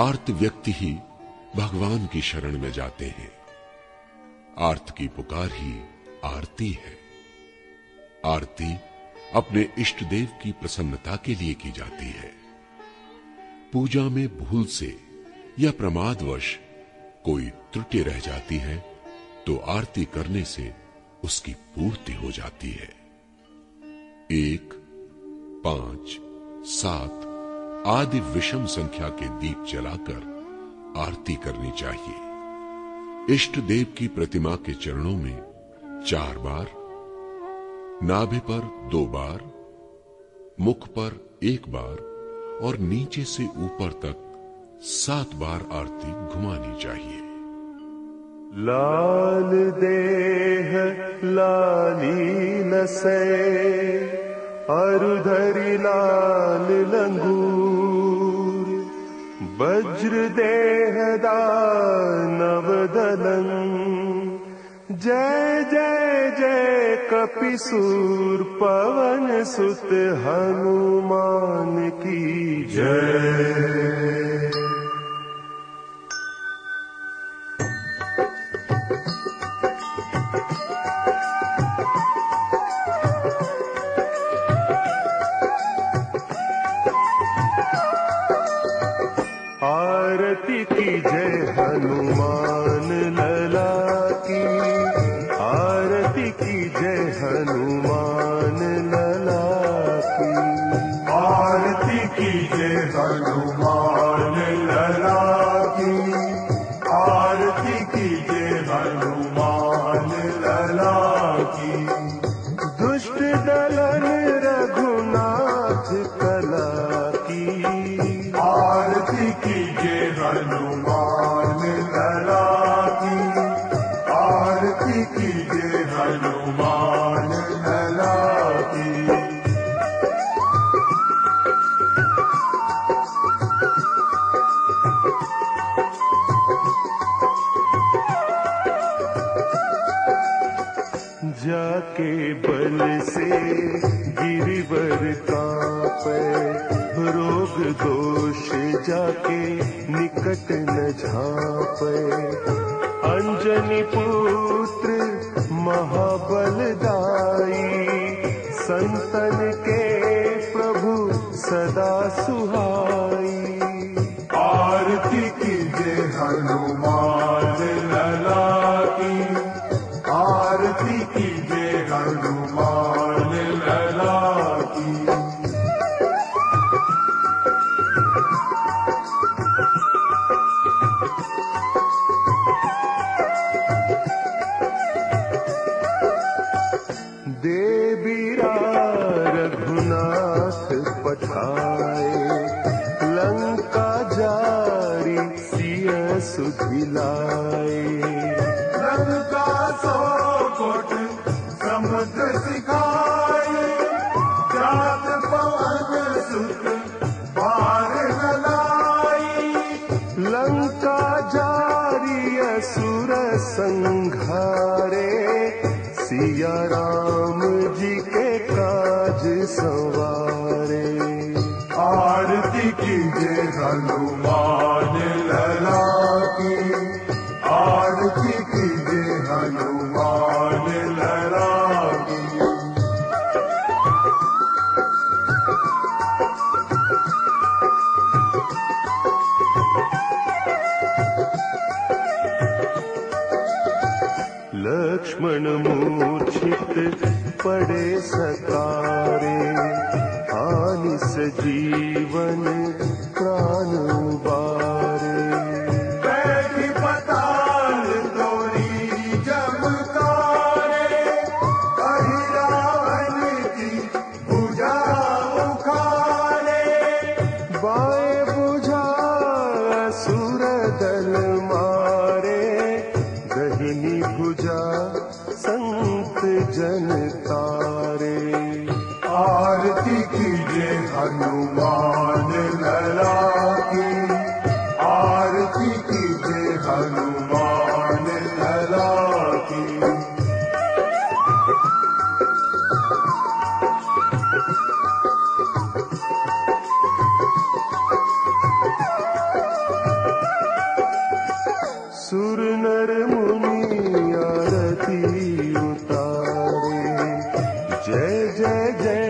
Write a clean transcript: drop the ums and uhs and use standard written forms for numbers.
आर्त व्यक्ति ही भगवान की शरण में जाते हैं। आर्त की पुकार ही आरती है। आरती अपने इष्ट देव की प्रसन्नता के लिए की जाती है। पूजा में भूल से या प्रमादवश कोई त्रुटि रह जाती है तो आरती करने से उसकी पूर्ति हो जाती है। 1, 5, 7 आदि विषम संख्या के दीप जलाकर आरती करनी चाहिए। इष्ट देव की प्रतिमा के चरणों में 4 बार, नाभि पर 2 बार, मुख पर 1 बार और नीचे से ऊपर तक 7 बार आरती घुमानी चाहिए। लाल देह लाली लसै, अरुधरि लाल लंगूर, वज्र देह दानव दलन, जय जय जय कपिसूर पवन सुत हनुमान की जय। आरती की जय हनुमान लला की, आरती की जय हनुमान लला की, आरती की जय हनुमान लला की, आरती की जय हनुमान लला की। दुष्ट दलन रघुनाथ कला की, आरती की जय हनुमान लला की, आरती की जय हनुमान लला की। जाके बल से गिरिवर कांपे, रोग दोष जाके निकट न झांपे। अंजनी पुत्र महाबलदाई, संतन के प्रभु सदा सुहाई। आरती की जय हनुमान लला की, आरती की जय हनुमान लला की। देवीरा रघुनाथ पठाए, लंका जारी सिय सुधिलाए। लंका सौ कोट समुद्र सिखाए, जात पवन सुत पार न लाई। लंका जारी असुर संघारे, सिया राम जी के काज संवारे। आरती की जय हनुमान लला की, आरती की जय हनुमान लला की। लक्ष्मण मूर्छित पड़े सकारे, हानि सजीवन प्राण उबारे। बैठी पताल तोरी जमकारे, कही रावण की भुजा उखाड़े। बाएं बुझा असुर दल मारे, दहिनी भुजा संत जन तारे। आरती की जय हनुमान लला की, आरती की जय हनुमान लला की। जय